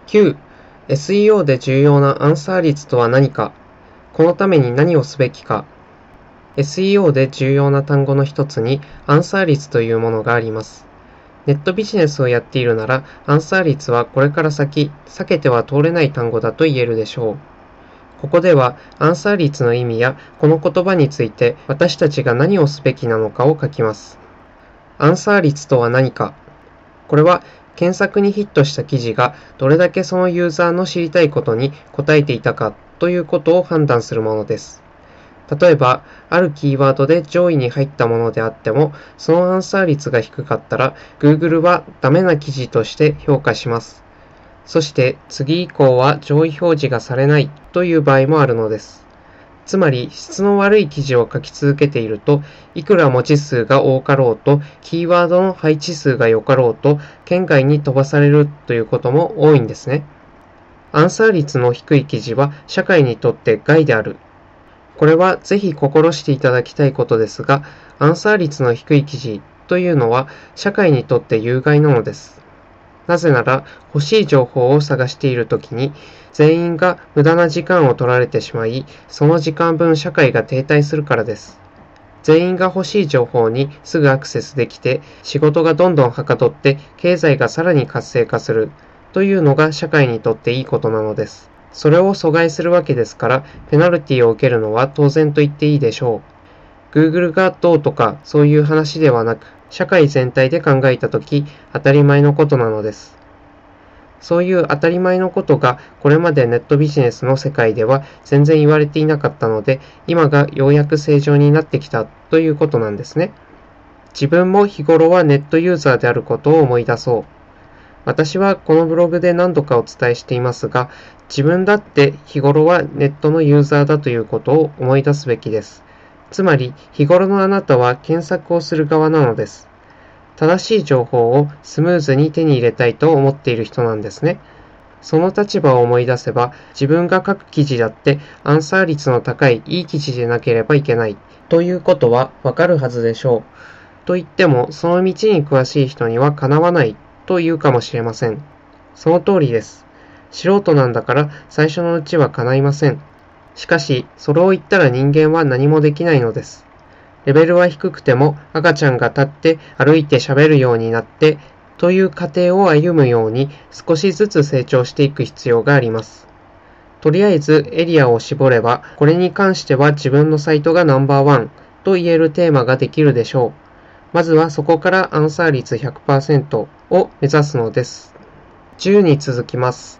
9. SEO で重要なアンサー率とは何か。このために何をすべきか。SEO で重要な単語の一つにアンサー率というものがあります。ネットビジネスをやっているなら、アンサー率はこれから先、避けては通れない単語だと言えるでしょう。ここでは、アンサー率の意味やこの言葉について私たちが何をすべきなのかを書きます。アンサー率とは何か。これは、検索にヒットした記事がどれだけそのユーザーの知りたいことに答えていたかということを判断するものです。例えば、あるキーワードで上位に入ったものであっても、そのアンサー率が低かったら、Google はダメな記事として評価します。そして次以降は上位表示がされないという場合もあるのです。つまり質の悪い記事を書き続けていると、いくら文字数が多かろうと、キーワードの配置数が良かろうと、圏外に飛ばされるということも多いんですね。アンサー率の低い記事は社会にとって害である。これはぜひ心していただきたいことですが、アンサー率の低い記事というのは社会にとって有害なのです。なぜなら、欲しい情報を探しているときに、全員が無駄な時間を取られてしまい、その時間分社会が停滞するからです。全員が欲しい情報にすぐアクセスできて、仕事がどんどんはかどって、経済がさらに活性化する、というのが社会にとっていいことなのです。それを阻害するわけですから、ペナルティを受けるのは当然と言っていいでしょう。Google がどうとかそういう話ではなく、社会全体で考えたとき、当たり前のことなのです。そういう当たり前のことがこれまでネットビジネスの世界では全然言われていなかったので、今がようやく正常になってきたということなんですね。自分も日頃はネットユーザーであることを思い出そう。私はこのブログで何度かお伝えしていますが、自分だって日頃はネットのユーザーだということを思い出すべきです。つまり、日頃のあなたは検索をする側なのです。正しい情報をスムーズに手に入れたいと思っている人なんですね。その立場を思い出せば、自分が書く記事だってアンサー率の高いいい記事でなければいけないということはわかるはずでしょう。と言っても、その道に詳しい人にはかなわないと言うかもしれません。その通りです。素人なんだから最初のうちは叶いません。しかし、それを言ったら人間は何もできないのです。レベルは低くても赤ちゃんが立って歩いて喋るようになってという過程を歩むように少しずつ成長していく必要があります。とりあえずエリアを絞れば、これに関しては自分のサイトがナンバーワンと言えるテーマができるでしょう。まずはそこからアンサー率 100% を目指すのです。10に続きます。